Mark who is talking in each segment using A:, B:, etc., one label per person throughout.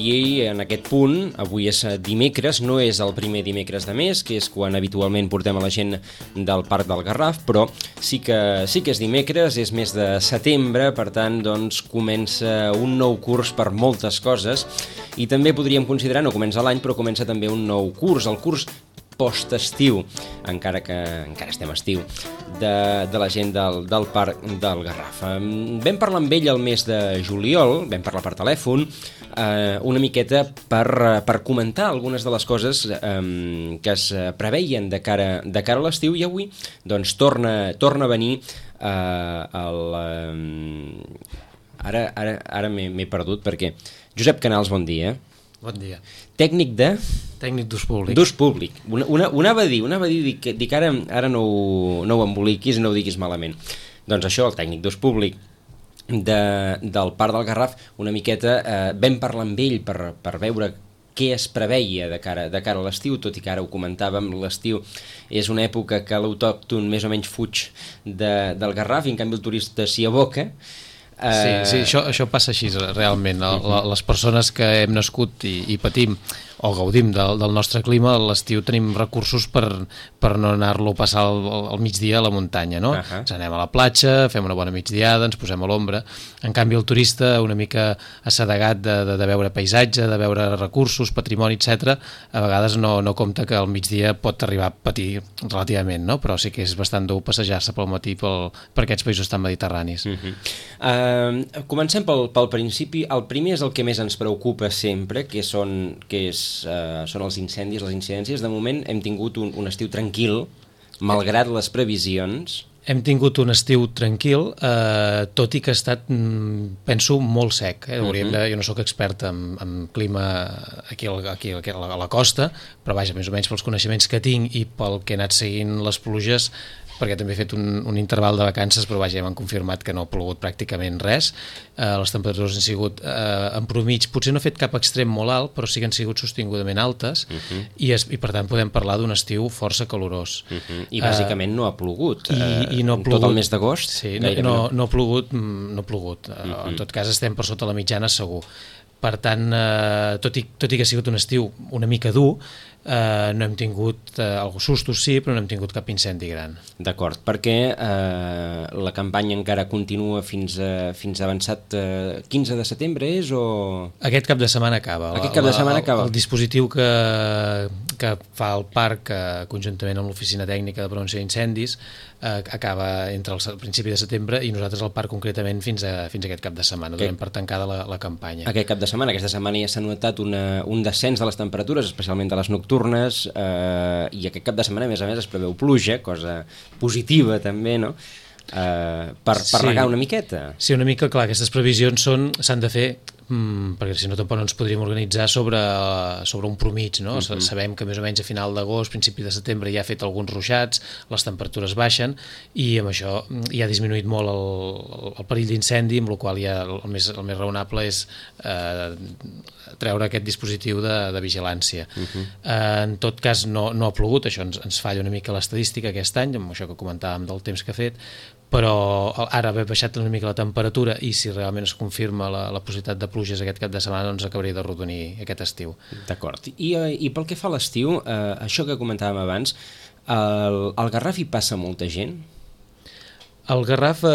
A: aquí, en aquest punt, avui és dimecres, no és el primer dimecres de mes, que és quan habitualment portem a la gent del Parc del Garraf, però sí que és dimecres, és mes de setembre, per tant, doncs, comença un nou curs per moltes coses, i també podríem considerar, no comença l'any, però comença també un nou curs, el curs post-estiu, encara estem a estiu, de la gent del Parc del Garraf. Vam parlar amb ell el mes de juliol, vam parlar per telèfon, una miqueta per comentar algunes de les coses que es preveien de cara a l'estiu, i avui doncs torna a venir Ara m'he perdut perquè... Josep Canals, bon dia.
B: Bon dia.
A: Tècnic
B: d'ús públic.
A: D'ús públic. Ho anava a dir que ara no ho emboliquis, no ho diguis malament. Doncs això, el tècnic d'ús públic del Parc del Garraf, una miqueta vam parlar amb ell per veure què es preveia de cara a l'estiu, tot i que ara ho comentàvem, l'estiu és una època que l'autòcton més o menys fuig del Garraf, i en canvi el turista s'hi aboca.
B: Sí, això passa així realment. Les persones que hem nascut i patim o gaudim del nostre clima, a l'estiu tenim recursos per no anar-lo a passar al migdia a la muntanya, no? Ens anem a la platja, fem una bona migdiada, ens posem a l'ombra. En canvi, el turista, una mica assedegat de veure paisatge, de veure recursos, patrimoni, etc., a vegades no compta que al migdia pot arribar a patir relativament, no? Però sí que és bastant dur passejar-se pel matí per aquests països tan mediterranis.
A: Comencem pel principi. El primer és el que més ens preocupa sempre, que són els incendis, les incidències. De moment hem tingut un estiu tranquil, malgrat les previsions.
B: Hem tingut un estiu tranquil, tot i que ha estat, penso, molt sec. Jo no sóc expert en clima aquí a la costa, però vaja, més o menys pels coneixements que tinc i pel que he anat seguint les pluges, perquè també he fet un interval de vacances, però vaja, ja m'han confirmat que no ha plogut pràcticament res. Les temperatures han sigut en promig, potser no ha fet cap extrem molt alt, però sí que han sigut sostingudament altes, i per tant podem parlar d'un estiu força calorós.
A: I bàsicament no ha plogut.
B: I no ha plogut
A: tot el mes d'agost?
B: Sí, no ha plogut. En tot cas estem per sota la mitjana segur. Per tant, tot i que ha sigut un estiu una mica dur, no hem tingut alguns sustos, sí, però no hem tingut cap incendi gran.
A: D'acord, perquè la campanya encara continua fins avançat 15 de setembre, és o...?
B: Aquest cap de setmana acaba. El dispositiu que fa el parc, conjuntament amb l'Oficina Tècnica de Prevenció d'Incendis, acaba entre el principi de setembre, i nosaltres al parc concretament fins aquest cap de setmana. Donem per tancada la campanya.
A: Aquesta setmana ja s'ha notat un descens de les temperatures, especialment de les nocturnes, i aquest cap de setmana, a més, es preveu pluja, cosa positiva també, no? Per regar una miqueta.
B: Sí, una mica, clar, aquestes previsions s'han de fer, perquè si no tampoc no ens podríem organitzar sobre un promig, no? Sabem que més o menys a final d'agost, principi de setembre ja ha fet alguns ruixats, les temperatures baixen, i amb això ja ha disminuït molt el perill d'incendi, amb la qual ja el més raonable és treure aquest dispositiu de vigilància. En tot cas no ha plogut, això ens falla una mica l'estadística aquest any, amb això que comentàvem del temps que ha fet, però ara haver baixat una mica la temperatura, i si realment es confirma la possibilitat de pluges aquest cap de setmana, doncs acabaré de rodonir aquest estiu.
A: D'acord. I pel que fa a l'estiu, això que comentàvem abans, al Garraf hi passa molta gent?
B: El Garraf,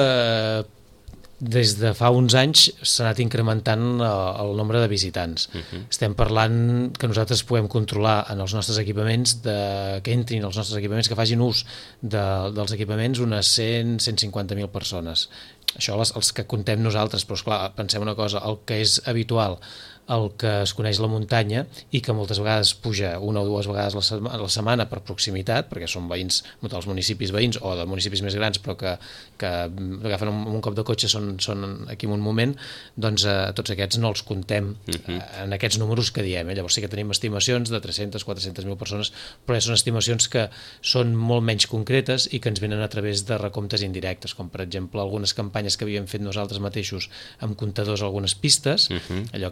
B: des de fa uns anys, s'ha anat incrementant el nombre de visitants. Estem parlant que nosaltres podem controlar en els nostres equipaments, que entrin als nostres equipaments, que facin ús dels equipaments, unes 100-150.000 persones. Això els que contem nosaltres, però esclar, pensem una cosa, el que és habitual, el que es coneix la muntanya, i que moltes vegades puja una o dues vegades a la setmana per proximitat, perquè són veïns dels municipis veïns o de municipis més grans, però que agafen un cop de cotxe, són aquí en un moment, doncs tots aquests no els contem en aquests números que diem. Llavors sí que tenim estimacions de 300-400.000 persones, però són estimacions que són molt menys concretes i que ens venen a través de recomptes indirectes, com per exemple algunes campanyes que havíem fet nosaltres mateixos amb comptadors a algunes pistes, allò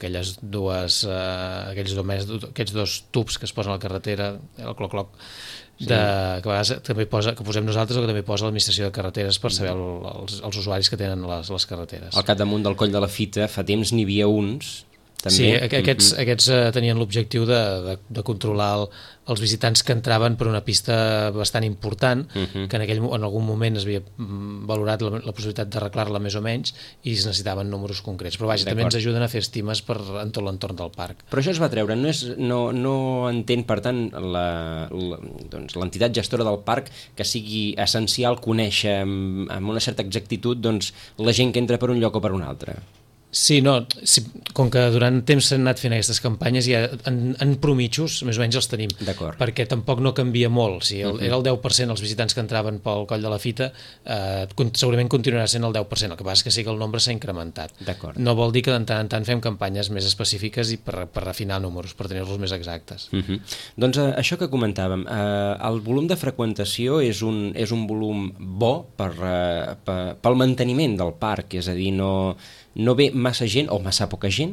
B: aquests dos tubs que es posen a la carretera, el cloc-cloc, que a vegades també que posem nosaltres, o que també posa l'administració de carreteres per saber els usuaris que tenen les carreteres.
A: Al capdamunt del Coll de la Fita fa temps n'hi havia uns també.
B: Sí, aquests tenien l'objectiu de controlar els visitants que entraven per una pista bastant important, que en algun moment es havia valorat la possibilitat d'arreglar-la més o menys i es necessitaven números concrets. Però vaja, també ens ajuden a fer estimes en tot l'entorn del parc.
A: Però això es va treure. No entén, per tant, l'entitat gestora del parc que sigui essencial conèixer amb una certa exactitud la gent que entra per un lloc o per un altre.
B: Sí, com que durant temps s'han anat fent aquestes campanyes, ja en promitjos més o menys els tenim, perquè tampoc no canvia molt. Si era el 10% els visitants que entraven pel Coll de la Fita, segurament continuarà sent el 10%, el que passa és que sí que el nombre s'ha incrementat. No vol dir que de tant en tant fem campanyes més específiques i per refinar números, per tenir-los més exactes.
A: Doncs això que comentàvem, el volum de freqüentació és un volum bo pel manteniment del parc, és a dir, no ve massa gent o massa poca gent?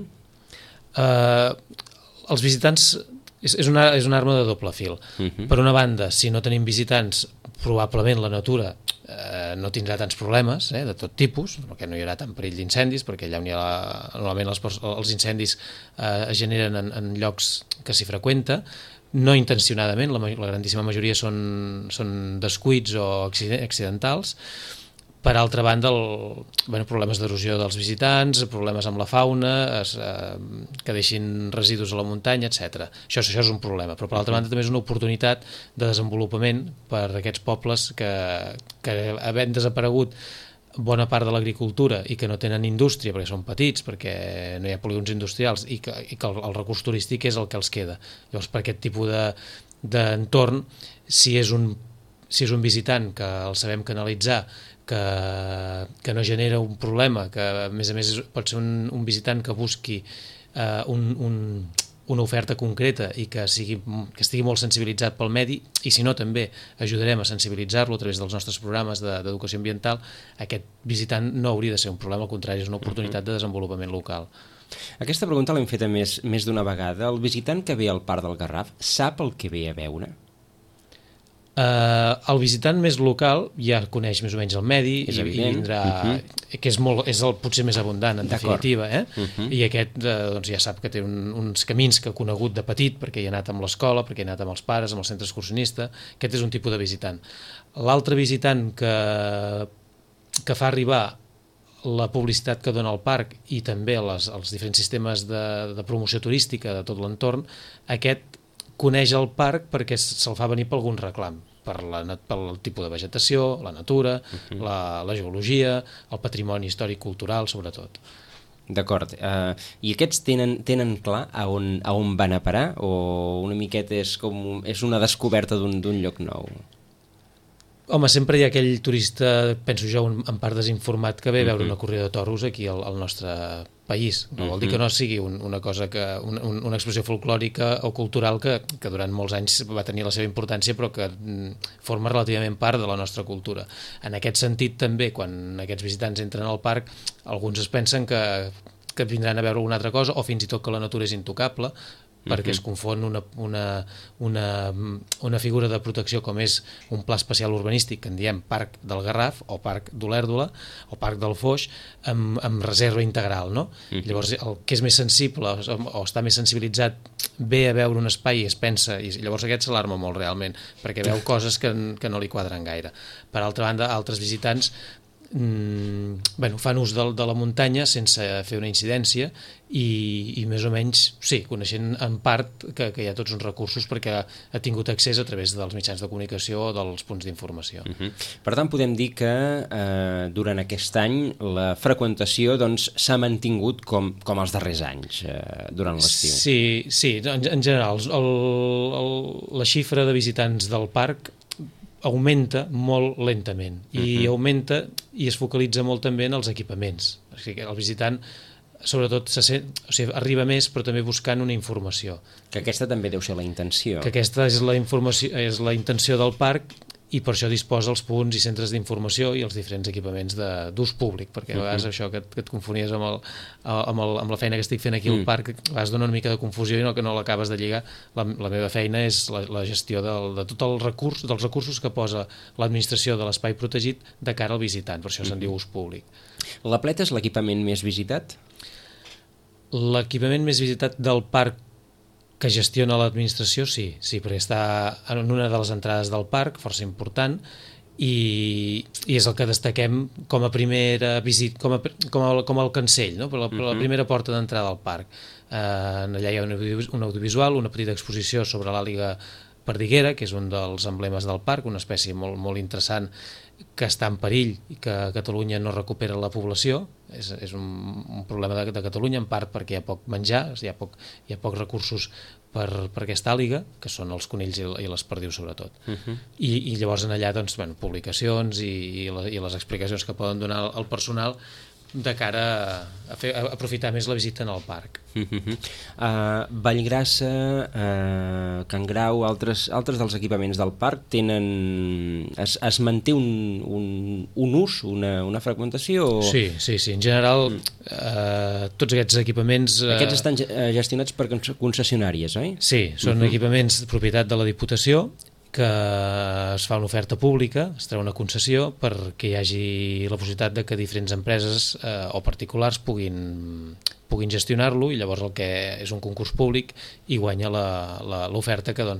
B: Els visitants és una arma de doble fil. Per una banda, si no tenim visitants, probablement la natura no tindrà tants problemes de tot tipus, perquè no hi haurà tant perill d'incendis, perquè allà on hi ha normalment els incendis es generen en llocs que s'hi freqüenta, no intencionadament, la grandíssima majoria són descuits o accidentals. Per altra banda, problemes d'erosió dels visitants, problemes amb la fauna, que deixin residus a la muntanya, etc. Això és un problema, però per altra banda també és una oportunitat de desenvolupament per a aquests pobles que havent desaparegut bona part de l'agricultura i que no tenen indústria perquè són petits, perquè no hi ha polígons industrials i que el recurs turístic és el que els queda. Llavors, per aquest tipus d'entorn, si és un visitant que el sabem canalitzar, que no genera un problema, que a més pot ser un visitant que busqui una oferta concreta i que estigui molt sensibilitzat pel medi, i si no també ajudarem a sensibilitzar-lo a través dels nostres programes d'educació ambiental, aquest visitant no hauria de ser un problema, al contrari, és una oportunitat de desenvolupament local.
A: Aquesta pregunta l'hem feta més d'una vegada. El visitant que ve al Parc del Garraf sap el que ve a veure?
B: El visitant més local ja coneix més o menys el medi i vindrà, que és el potser més abundant en definitiva, i aquest ja sap que té uns camins que ha conegut de petit perquè hi ha anat amb l'escola, perquè hi ha anat amb els pares, amb el centre excursionista. Aquest és un tipus de visitant. L'altre visitant que fa arribar la publicitat que dona el parc i també els diferents sistemes de promoció turística de tot l'entorn, aquest coneix el parc perquè se'l fa venir per algun reclam, pel tipus de vegetació, la natura, la geologia, el patrimoni històric-cultural, sobretot.
A: D'acord. I aquests tenen clar a on van a parar o una miqueta és una descoberta d'un lloc nou?
B: Home, sempre hi ha aquell turista, penso jo, en part desinformat, que ve a veure una corrida de toros aquí al nostre país. No vol dir que no sigui una cosa una expressió folclòrica o cultural que durant molts anys va tenir la seva importància, però que forma relativament part de la nostra cultura. En aquest sentit, també, quan aquests visitants entren al parc, alguns es pensen que vindran a veure alguna altra cosa, o fins i tot que la natura és intocable, perquè es confon una figura de protecció com és un pla especial urbanístic que en diem Parc del Garraf o Parc d'Olèrdola o Parc del Foix amb reserva integral, no? Llavors el que és més sensible o està més sensibilitzat ve a veure un espai i es pensa, i llavors aquest s'alarma molt realment perquè veu coses que no li quadren gaire. Per altra banda, altres visitants fan ús de la muntanya sense fer una incidència i més o menys, sí, coneixent en part que hi ha tots uns recursos perquè ha tingut accés a través dels mitjans de comunicació o dels punts d'informació.
A: Per tant, podem dir que durant aquest any la freqüentació s'ha mantingut com els darrers anys durant l'estiu.
B: Sí, en general la xifra de visitants del parc augmenta molt lentament i augmenta i es focalitza molt també en els equipaments. O sigui, el visitant sobretot arriba més però també buscant una informació.
A: Que aquesta també deu ser la intenció.
B: Que aquesta és la intenció del parc i per això disposa els punts i centres d'informació i els diferents equipaments d'ús públic, perquè a vegades això que et confonies amb la feina que estic fent aquí al parc, a vegades dona una mica de confusió i que no l'acabes de lligar. La meva feina és la gestió de tot el dels recursos que posa l'administració de l'espai protegit de cara al visitant, per això se'n diu ús públic.
A: La Pleta és l'equipament més visitat?
B: L'equipament més visitat del parc que gestiona l'administració, sí, perquè està en una de les entrades del parc, força important, i és el que destaquem com a primera visita, com el cancell, no? Per la primera porta d'entrada al parc. Allà hi ha un audiovisual, una petita exposició sobre l'àliga perdiguera, que és un dels emblemes del parc, una espècie molt, molt interessant que està en perill i que a Catalunya no recupera la població. És un problema de Catalunya, en part perquè hi ha poc menjar, hi ha pocs recursos per aquesta àliga, que són els conills i les perdius sobretot. I llavors en allà doncs, publicacions i les explicacions que poden donar el personal de cara a aprofitar més la visita en el parc.
A: Vallgrassa, Can Grau, altres dels equipaments del parc tenen... Es manté un ús, una freqüentació?
B: Sí, en general tots aquests equipaments...
A: Aquests estan gestionats per concessionàries, oi?
B: Sí, són equipaments de propietat de la Diputació, que es fa una oferta pública, es treu una concessió perquè hi hagi la possibilitat de que diferents empreses o particulars puguin gestionar-lo, i llavors el que és un concurs públic i guanya l'oferta que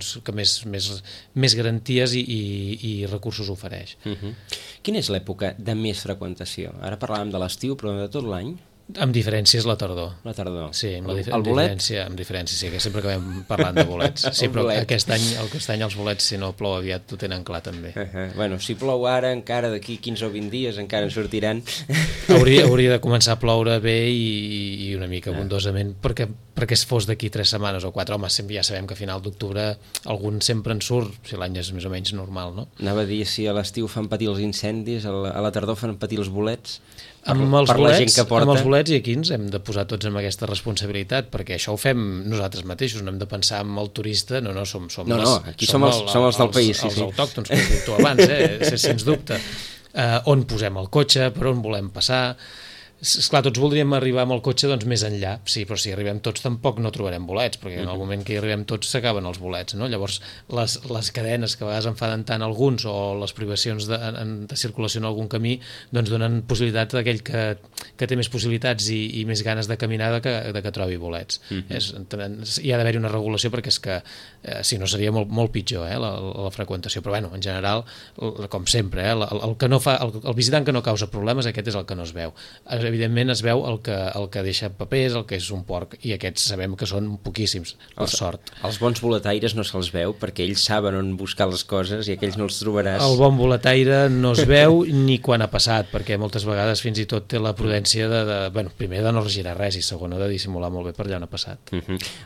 B: més garanties i recursos ofereix.
A: Quina és l'època de més freqüentació? Ara parlàvem de l'estiu, però de tot l'any?
B: Amb diferència és la tardor.
A: La tardor.
B: Sí, amb
A: bolet?
B: Amb diferència, sí, que sempre acabem parlant de bolets. Sí, però aquest any els bolets, si no plou aviat, ho tenen clar també.
A: Bueno, si plou ara, encara d'aquí 15 o 20 dies encara en sortiran.
B: Hauria de començar a ploure bé i una mica abundosament, perquè es fos d'aquí 3 setmanes o 4. Home, ja sabem que a final d'octubre algun sempre en surt, si l'any és més o menys normal, no?
A: Anava a dir, si a l'estiu fan patir els incendis, a la tardor fan patir els bolets...
B: Amb els bolets i aquí ens hem de posar tots amb aquesta responsabilitat, perquè això ho fem nosaltres mateixos, no hem de pensar en el turista,
A: aquí som els del país,
B: els autòctons, que has dit tu abans, sens dubte. On posem el cotxe, per on volem passar... Esclar, tots voldríem arribar amb el cotxe doncs, més enllà, sí, però si arribem tots tampoc no trobarem bolets, perquè en el moment que hi arribem tots s'acaben els bolets, no? Llavors les cadenes que a vegades enfaden tant alguns, o les privacions de circulació en algun camí, doncs donen possibilitat a aquell que té més possibilitats i més ganes de caminar de que trobi bolets. Hi ha d'haver-hi una regulació, perquè és que si no seria molt pitjor la freqüentació, però bueno, en general, com sempre, el visitant que no causa problemes, aquest és el que no es veu. Evidentment es veu el que deixa papers, el que és un porc, i aquests sabem que són poquíssims, per sort.
A: Els bons boletaires no se'ls veu, perquè ells saben on buscar les coses i aquells no els trobaràs.
B: El bon boletaire no es veu ni quan ha passat, perquè moltes vegades fins i tot té la prudència primer de no regirar res, i segona de dissimular molt bé per allà on ha passat.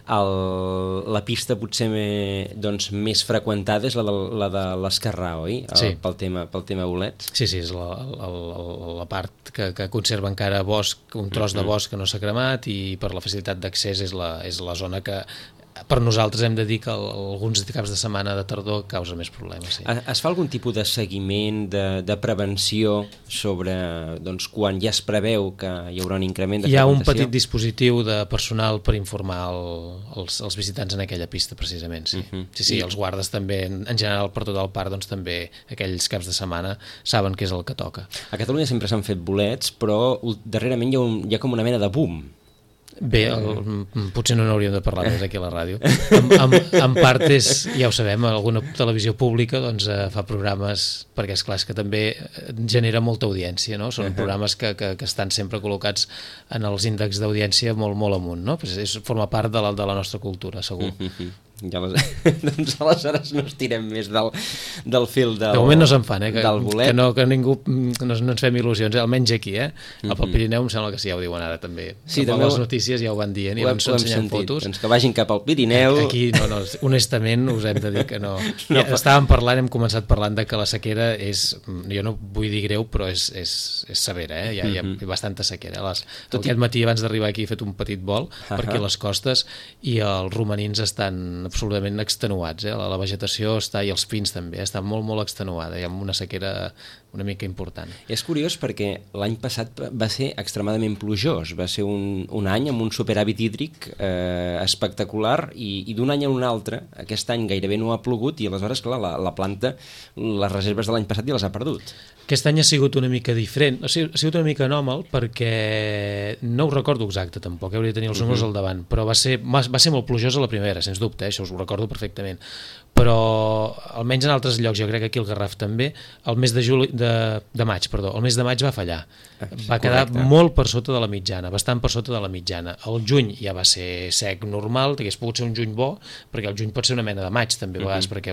A: La pista potser més freqüentada és la de l'Esquerrà, oi?
B: Sí.
A: Pel tema bolets?
B: Sí, és la part que conserva encara bosc, un tros de bosc que no s'ha cremat, i per la facilitat d'accés és la zona que per nosaltres hem de dir que alguns caps de setmana de tardor causa més problemes. Sí.
A: Es fa algun tipus de seguiment, de prevenció sobre quan ja es preveu que hi haurà un increment de freqüentació?
B: Hi ha un petit dispositiu de personal per informar els visitants en aquella pista, precisament. Sí, sí, els guardes també, en general per tot el parc, doncs també aquells caps de setmana saben què és el que toca.
A: A Catalunya sempre s'han fet bolets, però darrerament hi ha com una mena de boom.
B: Bé, potser no n'hauríem de parlar més aquí a la ràdio. En part ja ho sabem, alguna televisió pública fa programes, perquè és clar que també genera molta audiència, no? Són programes que estan sempre col·locats en els índexs d'audiència molt amunt, no? Forma part de la nostra cultura, segur.
A: Doncs aleshores no estirem més del fil del bolet.
B: De moment no se'n fan, que ningú no ens fem il·lusions, almenys aquí, el Pirineu em sembla que sí, ja ho diuen ara també. Sí, també les notícies ja ho van dient, i van ensenyant fotos.
A: Que vagin cap al Pirineu.
B: Aquí, honestament, us hem de dir que no. Estàvem parlant, hem començat parlant de que la sequera és, jo no vull dir greu, però és severa, hi ha bastanta sequera. Aquest matí, abans d'arribar aquí, he fet un petit vol per aquí a les costes, i els romanins estan absolutament extenuats, la vegetació està, i els pins també, està molt extenuada, hi ha una sequera una mica important.
A: És curiós perquè l'any passat va ser extremadament plujós, va ser un any amb un superàvit hídric espectacular, i d'un any a un altre, aquest any gairebé no ha plogut, i aleshores, clar, la planta, les reserves de l'any passat ja les ha perdut.
B: Aquest any ha sigut una mica diferent, ha sigut una mica anòmal perquè no ho recordo exacte tampoc, hauria de tenir els números al davant, però va ser molt plujosa la primera, sens dubte, això us ho recordo perfectament, però almenys en altres llocs, jo crec que aquí al Garraf també, el mes de maig va fallar, va quedar molt per sota de la mitjana, bastant per sota de la mitjana. El juny ja va ser sec normal, hagués pogut ser un juny bo, perquè el juny pot ser una mena de maig també a vegades, perquè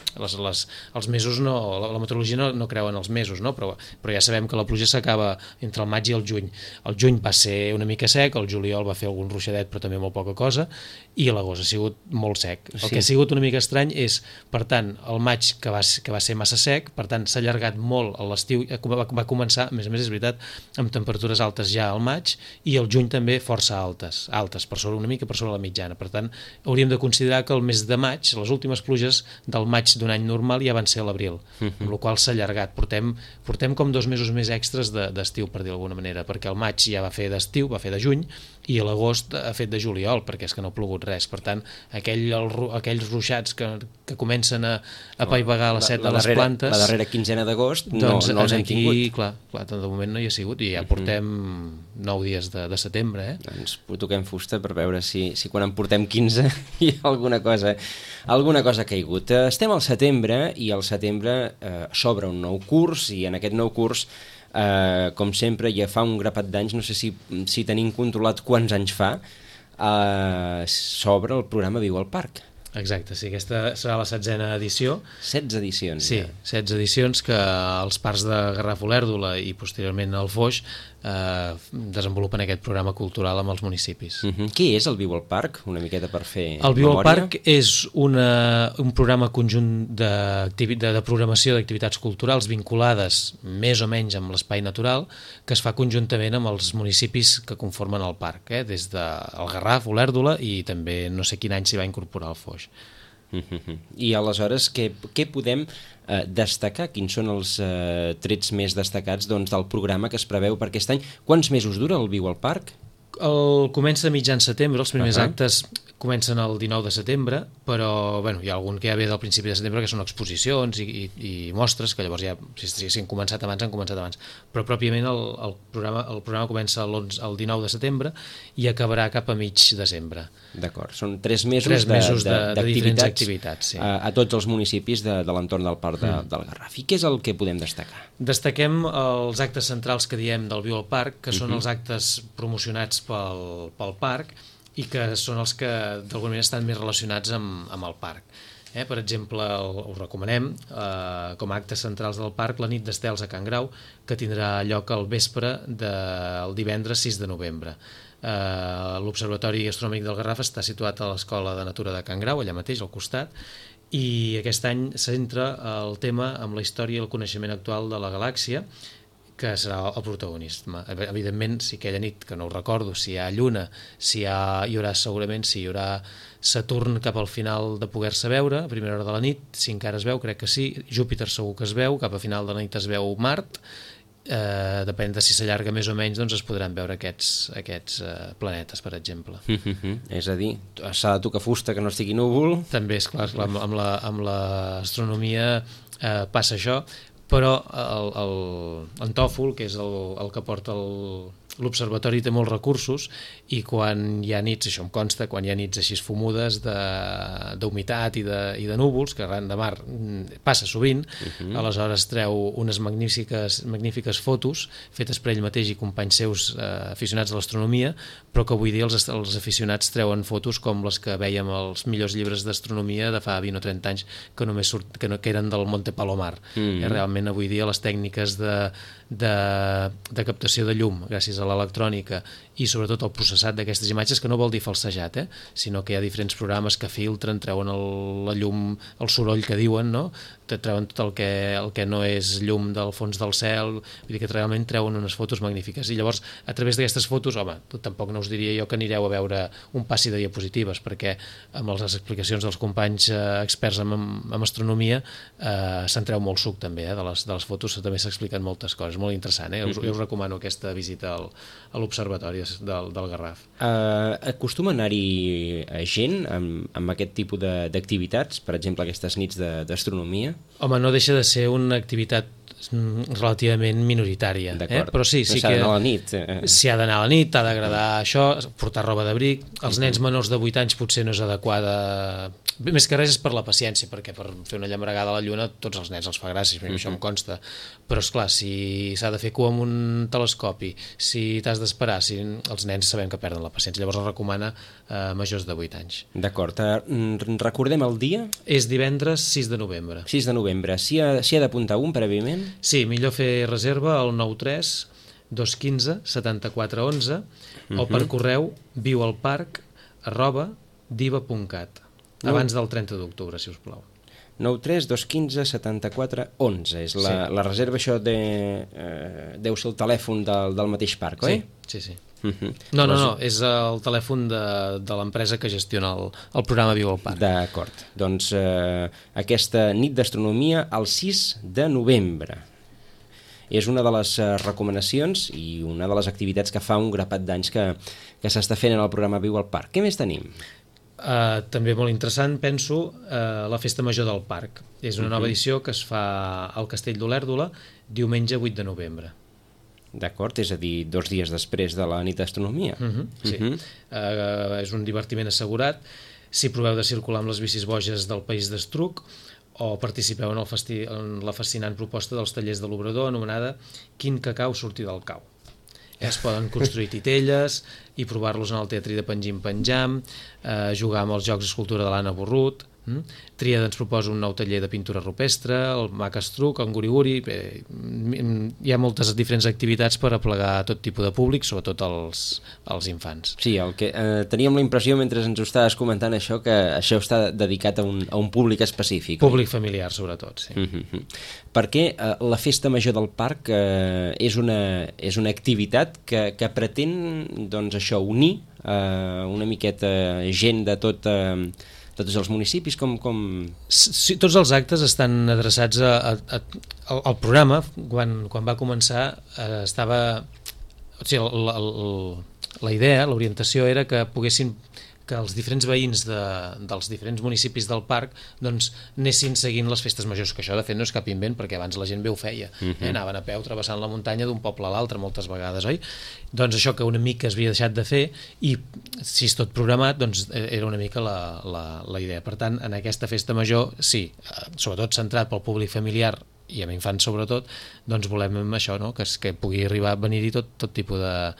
B: els mesos la meteorologia no creu en els mesos, no? Però ja sabem que la pluja s'acaba entre el maig i el juny. El juny va ser una mica sec, el juliol va fer algun ruixadet però també molt poca cosa, i l'agost ha sigut molt sec. El que ha sigut una mica estrany és, per tant, el maig que va ser massa sec, per tant s'ha allargat molt a l'estiu, va començar, a més és veritat, amb temperatures altes ja al maig, i el juny també força altes, una mica per sobre la mitjana. Per tant, hauríem de considerar que el mes de maig, les últimes pluges del maig d'un any normal ja van ser a l'abril, amb la qual s'ha allargat. Portem com 2 mesos més extres d'estiu, per dir d'alguna manera, perquè el maig ja va fer d'estiu, va fer de juny, i l'agost ha fet de juliol, perquè és que no ha plogut res. Per tant, aquells ruixats que comencen a paivagar la set de les plantes...
A: La darrera quinzena d'agost no els hem tingut.
B: Clar, de moment no hi ha sigut, i ja portem 9 dies de setembre.
A: Doncs toquem fusta per veure si quan en portem 15 hi ha alguna cosa ha caigut. Estem al setembre, i al setembre s'obre un nou curs, i en aquest nou curs, com sempre, ja fa un grapat d'anys, no sé si tenim controlat quants anys fa, s'obre el programa Viu al Parc.
B: Exacte, sí, aquesta serà la 16a edició.
A: 16 edicions.
B: Sí, 16 edicions que els parcs de Garraf Olèrdola i posteriorment al Foix desenvolupen aquest programa cultural amb els municipis.
A: Què és el Viu al Parc? Una miqueta per fer memòria.
B: El Viu al Parc és un programa conjunt de programació d'activitats culturals vinculades més o menys amb l'espai natural, que es fa conjuntament amb els municipis que conformen el parc, des del Garraf, Olèrdola, i també no sé quin any s'hi va incorporar el Foix.
A: I aleshores què podem destacar? Quins són els trets més destacats del programa que es preveu per aquest any? Quants mesos dura el Viu al Parc?
B: Comença a mitjan setembre, els primers actes comencen el 19 de setembre, però hi ha algun que ja ve del principi de setembre, que són exposicions i mostres, que llavors ja, si han començat abans, però pròpiament el programa comença el 19 de setembre i acabarà cap a mig desembre.
A: D'acord, són 3 mesos de diferents activitats, sí, a tots els municipis de l'entorn del Parc del Garraf. I què és el que podem destacar?
B: Destaquem els actes centrals que diem del Viu al Parc, que són els actes promocionats pel parc, i que són els que d'alguna manera estan més relacionats amb el parc. Per exemple, us recomanem com a actes centrals del parc la nit d'estels a Can Grau, que tindrà lloc al vespre del divendres 6 de novembre. L'Observatori Astronòmic del Garraf està situat a l'Escola de Natura de Can Grau, allà mateix, al costat, i aquest any centra el tema amb la història i el coneixement actual de la galàxia, que serà el protagonisme. Evidentment, si aquella nit, que no ho recordo, si hi ha lluna, si hi haurà Saturn cap al final de poder-se veure, a primera hora de la nit, si encara es veu, crec que sí, Júpiter segur que es veu, cap a final de la nit es veu Mart, depèn de si s'allarga més o menys, doncs es podran veure aquests planetes, per exemple.
A: És a dir, s'ha de tocar fusta que no estigui núvol.
B: També, esclar, amb l'astronomia passa això, però l'Antòfol, que és el que porta l'observatori, té molts recursos, i quan hi ha nits, això em consta, quan hi ha nits així fumudes d'humitat i de núvols, que arran de mar passa sovint, aleshores treu unes magnífiques fotos fetes per ell mateix i companys seus aficionats a l'astronomia, però que avui dia els aficionats treuen fotos com les que veiem als millors llibres d'astronomia de fa 20 o 30 anys, que eren del Monte Palomar. Realment avui dia les tècniques de captació de llum gràcies a l'electrònica i sobretot el processat d'aquestes imatges, que no vol dir falsejat, sinó que hi ha diferents programes que filtren, treuen la llum, el soroll que diuen, no? Treuen tot el que no és llum del fons del cel, vull dir que realment treuen unes fotos magnífiques, i llavors a través d'aquestes fotos, tampoc no us diria jo que anireu a veure un passi de diapositives, perquè amb les explicacions dels companys experts en astronomia se'n treu molt suc també, de les fotos també s'expliquen moltes coses, molt interessant, us recomano aquesta visita a l'observatori del Garraf.
A: Acostuma a anar-hi gent amb aquest tipus d'activitats, per exemple aquestes nits d'astronomia?
B: Home, no deixa de ser una activitat relativament minoritària. Però sí
A: no
B: que...
A: d'anar a la nit.
B: Si ha d'anar a la nit, t'ha d'agradar això, portar roba d'abric. Els nens menors de 8 anys potser no és adequada... Més que res és per la paciència, perquè per fer una llambregada a la lluna tots els nens els fa gràcia, això em consta. Però, esclar, si s'ha de fer cua amb un telescopi, si t'has d'esperar, si els nens sabem que perden la paciència, llavors es recomana majors de 8 anys.
A: D'acord. Recordem el dia?
B: És divendres 6 de novembre.
A: 6 de novembre. S'hi ha d'apuntar un prèviament?
B: Sí, millor fer reserva al 93 215 74 11 o per correu viualparc@diva.cat. Abans del 30 d'octubre, si us plau.
A: 93 215 74 11. És la reserva, això deu ser el telèfon del mateix parc, oi?
B: Sí. No, és el telèfon de l'empresa que gestiona el programa Viu al Parc.
A: D'acord. Doncs aquesta nit d'astronomia el 6 de novembre. És una de les recomanacions i una de les activitats que fa un grapat d'anys que s'està fent en el programa Viu al Parc. Què més tenim?
B: També molt interessant, penso, la Festa Major del Parc. És una nova edició que es fa al Castell d'Olèrdola diumenge 8 de novembre.
A: D'acord, és a dir, 2 dies després de la nit d'astronomia.
B: Sí, és un divertiment assegurat. Si proveu de circular amb les bicis boges del País d'Estruc o participeu en la fascinant proposta dels tallers de l'Obrador anomenada Quin cacau sortir del cau. Es poden construir titelles i provar-los en el teatrí de Pengim-Penjam, jugar amb els jocs d'escultura de l'Anna Borrut. Tríada ens proposa un nou taller de pintura rupestre, el Mac Estruc, el Guri-Guri. Hi ha moltes diferents activitats per aplegar tot tipus de públic, sobretot els infants.
A: Sí, teníem la impressió mentre ens ho estaves comentant això, que això està dedicat a un públic específic.
B: Públic familiar, sobretot, sí.
A: Perquè la Festa Major del Parc és una activitat que pretén, doncs, això, unir una miqueta gent de tots els municipis,
B: Sí, tots els actes estan adreçats al programa. Quan va començar estava... O sigui, la idea, l'orientació era que poguessin que els diferents veïns dels diferents municipis del parc doncs anessin seguint les festes majors, que això de fet no és cap invent, perquè abans la gent bé ho feia, anaven a peu travessant la muntanya d'un poble a l'altre moltes vegades, oi? Doncs això que una mica es havia deixat de fer, i si és tot programat, doncs era una mica la idea. Per tant, en aquesta festa major, sí, sobretot centrat pel públic familiar i amb infants sobretot, doncs volem això, no? que pugui arribar a venir-hi tot tipus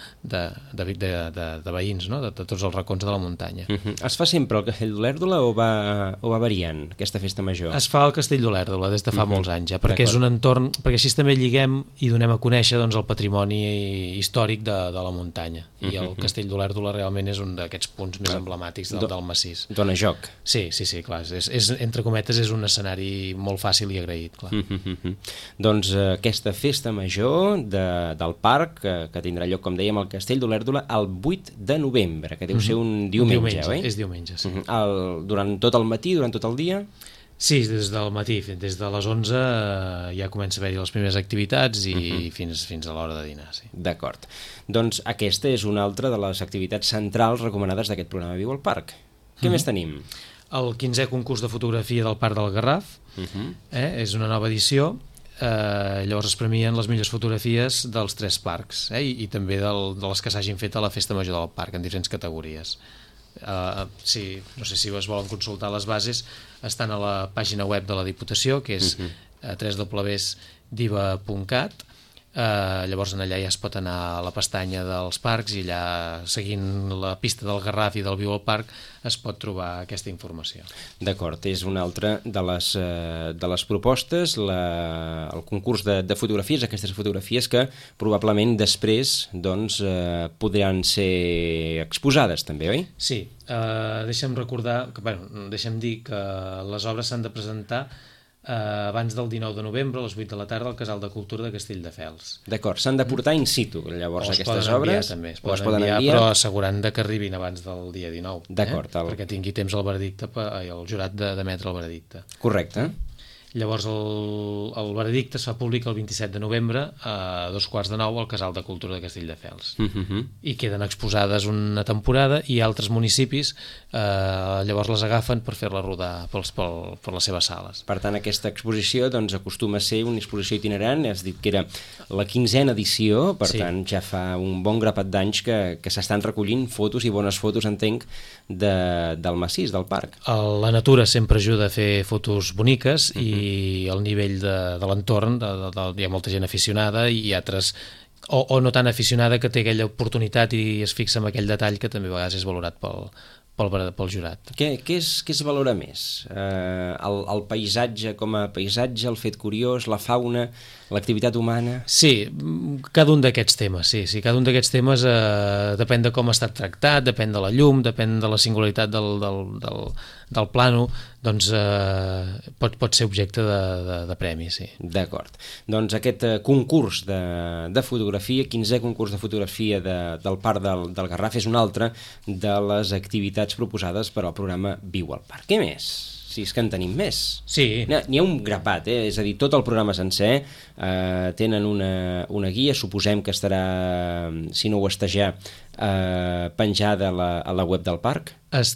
B: de veïns, no? de tots els racons de la muntanya.
A: Es fa sempre al Castell d'Olèrdola o va variant aquesta festa major?
B: Es fa al Castell d'Olèrdola des de fa molts anys ja, perquè és un entorn, perquè així també lliguem i donem a conèixer doncs, el patrimoni històric de la muntanya, i el Castell d'Olèrdola realment és un d'aquests punts més emblemàtics del massís.
A: Dóna joc.
B: Sí, clar, entre cometes és un escenari molt fàcil i agraït, clar.
A: Doncs aquesta festa major del parc que tindrà lloc, com dèiem, al Castell d'Olèrdola el 8 de novembre, que deu ser un diumenge, oi?
B: És diumenge, sí.
A: Durant tot el matí, durant tot el dia?
B: Sí, des del matí, des de les 11 ja comença a haver-hi les primeres activitats i fins a l'hora de dinar, sí.
A: D'acord. Doncs aquesta és una altra de les activitats centrals recomanades d'aquest programa Viu al Parc. Què més tenim?
B: El 15è concurs de fotografia del Parc del Garraf, és una nova edició, llavors es premien les millors fotografies dels 3 parcs, i també de les que s'hagin fet a la Festa Major del Parc en diferents categories. No sé si es volen consultar les bases, estan a la pàgina web de la Diputació, que és www.diva.cat. Llavors allà ja es pot anar a la pestanya dels parcs i allà, seguint la pista del Garraf i del Viu al Parc, es pot trobar aquesta informació.
A: D'acord, és una altra de les propostes, el concurs de fotografies, aquestes fotografies que probablement després doncs, podran ser exposades també, oi?
B: Sí, deixa'm dir que les obres s'han de presentar abans del 19 de novembre a les 8 de la tarda al Casal de Cultura de Castelldefels.
A: D'acord, s'han de portar in situ llavors aquestes obres?
B: Es poden enviar, però assegurant que arribin abans del dia 19.
A: D'acord.
B: Perquè tingui temps el veredicte, el jurat d'emetre el veredicte.
A: Correcte.
B: Llavors el veredicte es fa públic el 27 de novembre a 2:15 al Casal de Cultura de Castelldefels. I queden exposades una temporada i altres municipis llavors les agafen per fer-la rodar per les seves sales.
A: Per tant, aquesta exposició doncs, acostuma a ser una exposició itinerant. Has dit que era la 15a edició, per tant ja fa un bon grapat d'anys que s'estan recollint fotos i bones fotos, entenc, del massís, del parc.
B: La natura sempre ajuda a fer fotos boniques i el nivell de l'entorn, hi ha molta gent aficionada i altres o no tan aficionada que té aquella oportunitat i es fixa en aquell detall que també a vegades és valorat pel jurat.
A: Què es valora més? El paisatge com a paisatge, el fet curiós, la fauna, l'activitat humana?
B: Sí, cada un d'aquests temes, sí. Cada un d'aquests temes depèn de com ha estat tractat, depèn de la llum, depèn de la singularitat del plànol, doncs pot ser objecte de premi, sí.
A: D'acord. Doncs aquest concurs de fotografia, 15è concurs de fotografia del Parc del Garraf, és una altra de les activitats proposades per al programa Viu al Parc. Què més? Si és que en tenim més.
B: Sí.
A: N'hi ha un grapat, és a dir, tot el programa sencer. Tenen una guia, suposem que estarà, si no ho està ja, penjada a la web del parc.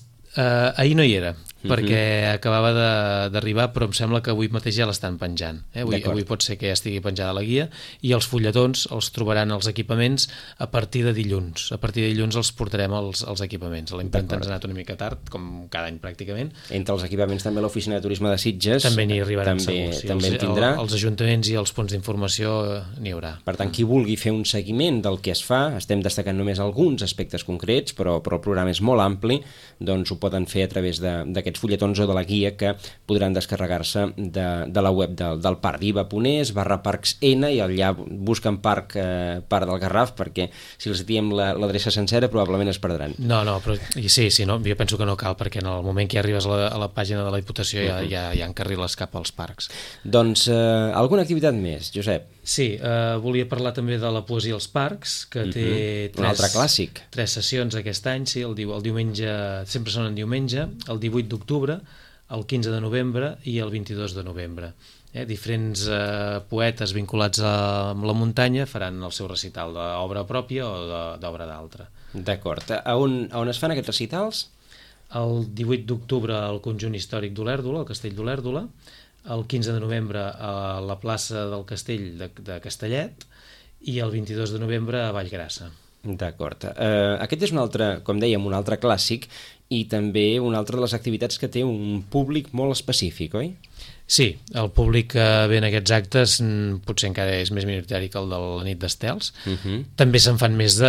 B: Ahir no hi era, perquè acabava d'arribar, però em sembla que avui mateix ja l'estan penjant. Avui pot ser que ja estigui penjada la guia, i els fulletons els trobaran als equipaments a partir de dilluns. A partir de dilluns els portarem als equipaments. A la impremta ens ha anat una mica tard, com cada any pràcticament.
A: Entre els equipaments també l'Oficina de Turisme de Sitges
B: també n'hi arribaran segur.
A: També en tindrà.
B: Els ajuntaments i els punts d'informació n'hi haurà.
A: Per tant, qui vulgui fer un seguiment del que es fa, estem destacant només alguns aspectes concrets, però el programa és molt ampli, doncs ho poden fer a través d'aquests fulletons o de la guia que podran descarregar-se de la web del parc, diva.es/parcsn, i allà busquen parc del Garraf, perquè si els diem l'adreça sencera probablement es perdran.
B: No, però sí, no, jo penso que no cal, perquè en el moment que arribes a la pàgina de la Diputació ja encarriles cap als parcs.
A: Doncs alguna activitat més, Josep?
B: Sí, volia parlar també de la poesia als parcs, que té
A: un altre clàssic.
B: 3 sessions aquest any, sí, el diumenge, sempre són en diumenge, el 18 d'octubre, el 15 de novembre i el 22 de novembre. Diferents poetes vinculats amb la muntanya faran el seu recital d'obra pròpia o d'obra d'altra.
A: D'acord. A on es fan aquests recitals?
B: El 18 d'octubre al Conjunt Històric d'Olèrdola, al Castell d'Olèrdola, el 15 de novembre a la plaça del Castell de Castellet i el 22 de novembre a Vallgrassa.
A: D'acord. Aquest és un altre, com dèiem, un altre clàssic i també una altra de les activitats que té un públic molt específic, oi?
B: Sí, el públic que ve en aquests actes potser encara és més minoritari que el de la nit d'estels. També se'n fan més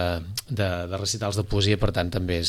B: de recitals de poesia, per tant també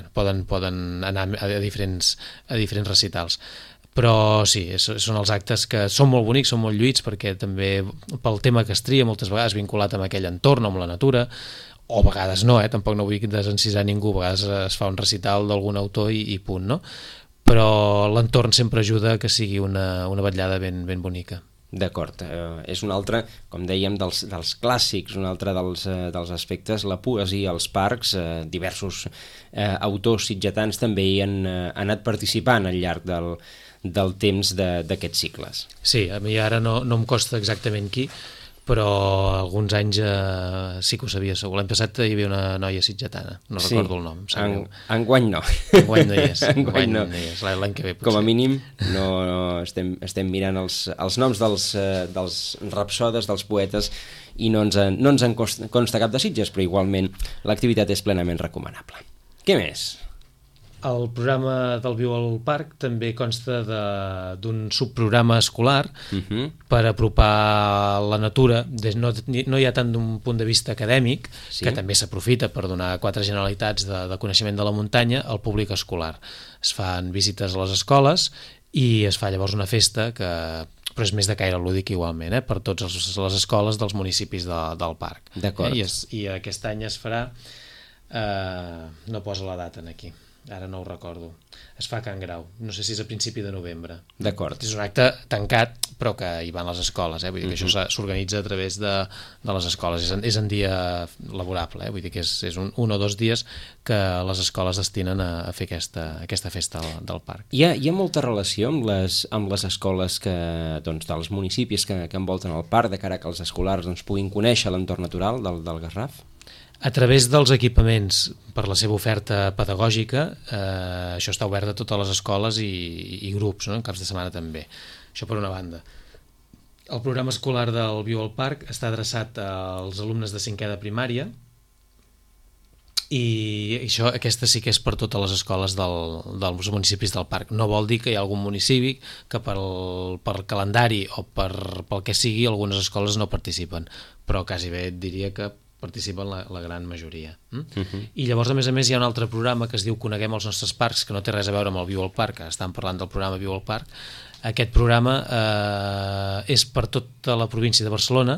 B: poden anar a diferents recitals. Però sí, són els actes que són molt bonics, són molt lluïts, perquè també pel tema que es tria moltes vegades vinculat amb aquell entorn, amb la natura, o a vegades no, tampoc no vull desencisar ningú, a vegades es fa un recital d'algun autor i punt, no? Però l'entorn sempre ajuda a que sigui una vetllada ben bonica.
A: D'acord, és un altre, com dèiem, dels clàssics, un altre dels aspectes, la poesia als parcs. Diversos autors sitgetans també hi han anat participant al llarg del temps d'aquests cicles.
B: Sí, a mi ara no em costa exactament qui, però alguns anys sí que ho sabia segur. L'any passat hi havia una noia sitgetana, no recordo el nom.
A: Enguany no.
B: Enguany no hi és. L'any que ve potser.
A: Com a mínim no estem mirant els noms dels rapsodes, dels poetes, i no ens en consta cap de Sitges, però igualment l'activitat és plenament recomanable. Què més?
B: El programa del Viu al Parc també consta d'un subprograma escolar per apropar la natura. No hi ha tant d'un punt de vista acadèmic, que també s'aprofita per donar 4 generalitats de coneixement de la muntanya al públic escolar. Es fan visites a les escoles i es fa llavors una festa però és més de caire lúdic igualment, per totes les escoles dels municipis del parc.
A: D'acord.
B: I aquest any es farà... no posa la data aquí. ara no ho recordo. Es fa a Can Grau, no sé si és a principi de novembre.
A: D'acord.
B: És un acte tancat, però que hi van les escoles, vull dir que això s'organitza a través de les escoles, és en dia laborable, vull dir que és un o 2 dies que les escoles destinen a fer aquesta festa del parc.
A: Hi ha molta relació amb les escoles doncs, dels municipis que envolten el parc, de cara que els escolars doncs, puguin conèixer l'entorn natural del Garraf?
B: A través dels equipaments, per la seva oferta pedagògica, això està obert a totes les escoles i grups, no? En caps de setmana també. Això per una banda. El programa escolar del Viu al Parc està adreçat als alumnes de 5è de primària i aquesta sí que és per totes les escoles dels municipis del parc. No vol dir que hi ha algun municipi que per calendari o pel que sigui algunes escoles no participen, però quasi bé et diria que participen la gran majoria. I llavors, a més, hi ha un altre programa que es diu Coneguem els nostres parcs, que no té res a veure amb el Viu al Parc, estan parlant del programa Viu al Parc. Aquest programa és per tota la província de Barcelona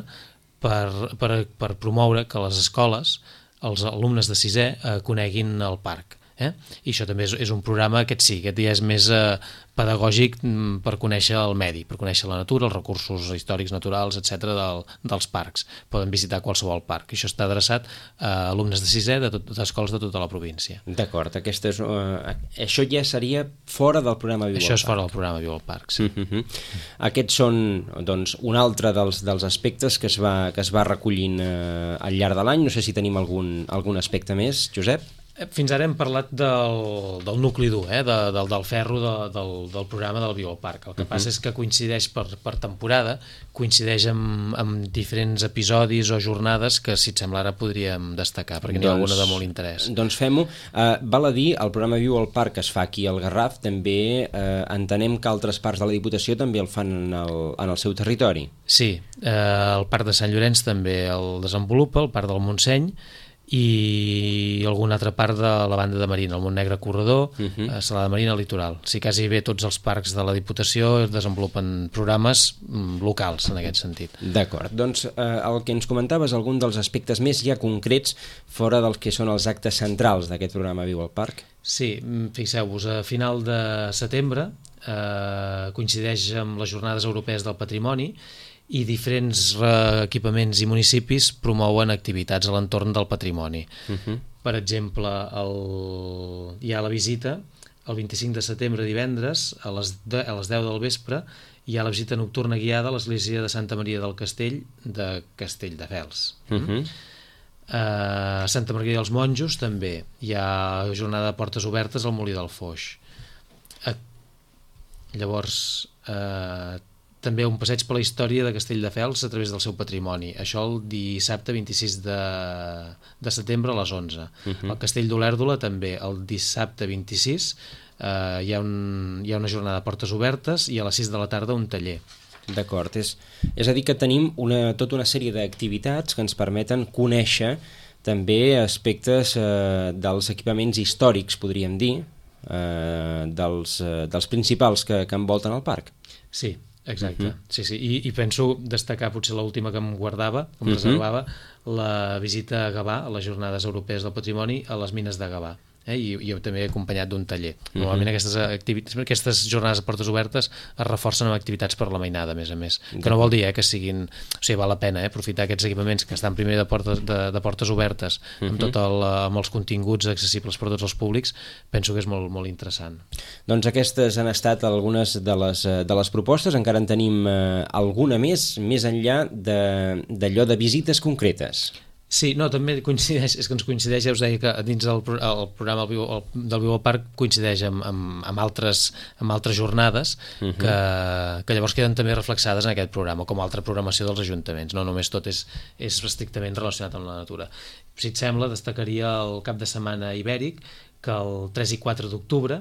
B: per promoure que les escoles, els alumnes de 6è, coneguin el parc. I això també és un programa, aquest ja és més pedagògic per conèixer el medi, per conèixer la natura, els recursos històrics, naturals, etc. dels parcs. Poden visitar qualsevol parc. Això està adreçat a alumnes de 6è d'escoles de tota la província.
A: D'acord, això ja seria fora del programa Viu al Parc.
B: Això és fora del programa Viu al Parc, sí.
A: Aquests són doncs, un altre dels aspectes que es va recollint al llarg de l'any. No sé si tenim algun aspecte més, Josep?
B: Fins ara hem parlat del nucli dur, del ferro del programa del Viu al Parc. El que passa és que coincideix per temporada, coincideix amb diferents episodis o jornades que, si et sembla, ara podríem destacar, perquè n'hi ha alguna de molt interès.
A: Doncs fem-ho. Val a dir, el programa Viu al Parc es fa aquí al Garraf, també entenem que altres parts de la Diputació també el fan en el seu territori.
B: Sí, el Parc de Sant Llorenç també el desenvolupa, el Parc del Montseny, i alguna altra part de la banda de Marina, el Montnegre Corredor, Salada Marina, el Litoral. Si quasi bé tots els parcs de la Diputació desenvolupen programes locals en aquest sentit.
A: D'acord, doncs el que ens comentaves, algun dels aspectes més ja concrets fora dels que són els actes centrals d'aquest programa Viu al Parc?
B: Sí, fixeu-vos, a final de setembre coincideix amb les Jornades Europees del Patrimoni i diferents equipaments i municipis promouen activitats a l'entorn del patrimoni. Per exemple, hi ha la visita el 25 de setembre, divendres, a les 10 del vespre, hi ha la visita nocturna guiada a l'església de Santa Maria del Castell de Castelldefels. A Santa Maria dels Monjos també hi ha jornada de portes obertes al Molí del Foix. Llavors, també un passeig per la història de Castelldefels a través del seu patrimoni. Això el dissabte 26 de setembre a les 11. Al Castell d'Olèrdola també el dissabte 26 hi ha una jornada de portes obertes i a les 6 de la tarda un taller.
A: D'acord, és a dir que tenim tota una sèrie d'activitats que ens permeten conèixer també aspectes dels equipaments històrics, podríem dir, dels principals que envolten el parc.
B: Sí, exacte. Sí. I penso destacar potser l'última que em guardava, que em reservava, la visita a Gavà, a les Jornades Europees del Patrimoni, a les mines de Gavà. I jo també he acompanyat d'un taller. Normalment aquestes jornades de portes obertes es reforcen amb activitats per la mainada, a més, que no vol dir que siguin... O sigui, val la pena aprofitar aquests equipaments que estan primer de portes obertes amb els continguts accessibles per tots els públics. Penso que és molt, molt interessant.
A: Doncs aquestes han estat algunes de les propostes. Encara en tenim alguna més enllà d'allò de visites concretes.
B: Sí, no, també coincideix, és que ens coincideix, ja us deia que dins el programa del Viu al Parc coincideix amb altres jornades que llavors queden també reflexades en aquest programa, com a altra programació dels ajuntaments, no només tot és estrictament relacionat amb la natura. Si et sembla, destacaria el cap de setmana ibèric, que el 3 i 4 d'octubre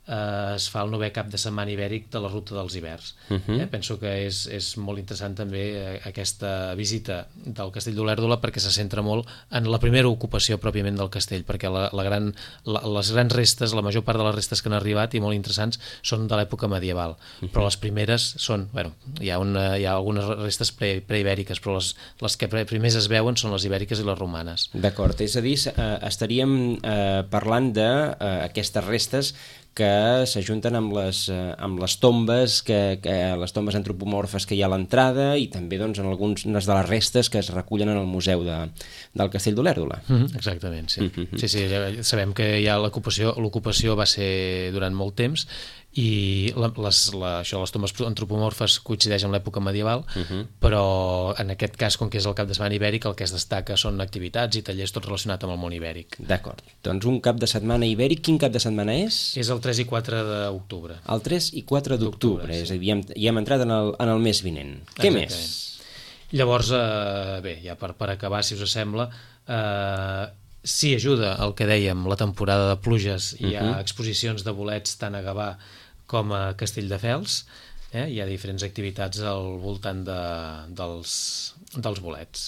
B: es fa el 9è cap de setmana ibèric de la Ruta dels Ibers. Penso que és molt interessant també aquesta visita del Castell d'Olèrdola, perquè se centra molt en la primera ocupació pròpiament del castell, perquè les grans restes, la major part de les restes que han arribat i molt interessants són de l'època medieval, però les primeres són, hi ha algunes restes preibèriques, però les que primers es veuen són les ibèriques i les romanes.
A: D'acord, és a dir, estaríem parlant d'aquestes restes que s'ajunten amb les tombes, les tombes antropomorfes que hi ha a l'entrada, i també doncs, en algunes de les restes que es recullen en el museu del Castell d'Olèrdola.
B: Exactament, sí. Sí, sabem que ja l'ocupació va ser durant molt temps, i les tombes antropomorfes coincideix amb l'època medieval, però en aquest cas, com que és el cap de setmana ibèric, el que es destaca són activitats i tallers tot relacionat amb el món ibèric.
A: D'acord, doncs un cap de setmana ibèric, quin cap de setmana és?
B: És el 3 i 4 d'octubre.
A: El 3 i 4 d'octubre, és a dir, ja hem entrat en el mes vinent. Què més?
B: Llavors, bé, ja per acabar, si us sembla, sí, ajuda el que dèiem, la temporada de pluges. Hi ha exposicions de bolets tant a Gavà com a Castelldefels. Hi ha diferents activitats al voltant dels bolets.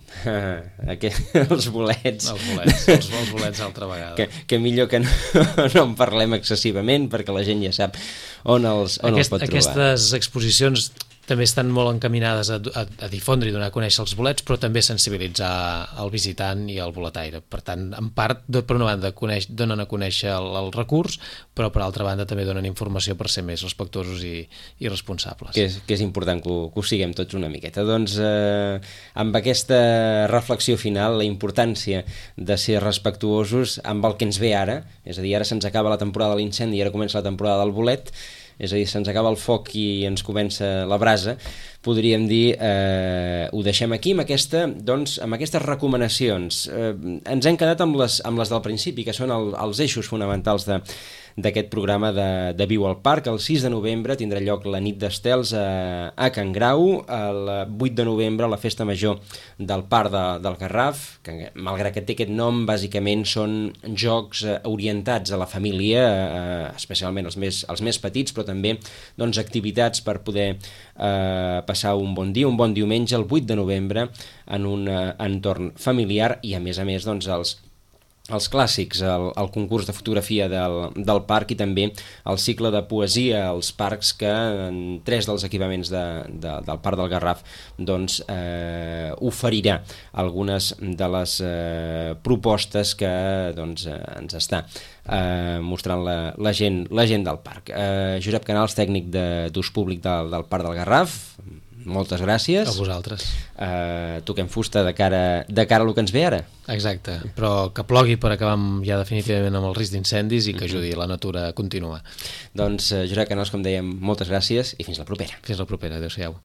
A: Els bolets.
B: Els bolets altra vegada.
A: Que millor que no en parlem excessivament, perquè la gent ja sap on els pot trobar.
B: Aquestes exposicions també estan molt encaminades a difondre i donar a conèixer els bolets, però també sensibilitzar el visitant i el boletaire. Per tant, en part, per una banda, donen a conèixer el recurs, però per altra banda també donen informació per ser més respectuosos i responsables.
A: Que és important que ho siguem tots una miqueta. Doncs amb aquesta reflexió final, la importància de ser respectuosos amb el que ens ve ara, és a dir, ara se'ns acaba la temporada de l'incendi i ara comença la temporada del bolet, és a dir, se'ns acaba el foc i ens comença la brasa, podríem dir, ho deixem aquí amb aquestes recomanacions. Ens hem quedat amb les del principi, que són els eixos fonamentals d'aquest programa de Viu al Parc. El 6 de novembre tindrà lloc la nit d'estels a Can Grau, el 8 de novembre la festa major del Parc del Garraf, que malgrat que té aquest nom, bàsicament són jocs orientats a la família, especialment els més petits, però també activitats per poder passar un bon dia, un bon diumenge, el 8 de novembre, en un entorn familiar, i a més els clàssics, el concurs de fotografia del parc i també el cicle de poesia als parcs, que en 3 dels equipaments del Parc del Garraf oferirà algunes de les propostes que ens està mostrant la gent del parc. Josep Canals, tècnic d'ús públic del Parc del Garraf, moltes gràcies.
B: A vosaltres.
A: Toquem fusta de cara a el que ens ve ara.
B: Exacte, però que plogui per acabar ja definitivament amb el risc d'incendis i que ajudi la natura a continuar.
A: Doncs Josep Canals, com dèiem, moltes gràcies i fins la propera.
B: Fins la propera, adéu-siau.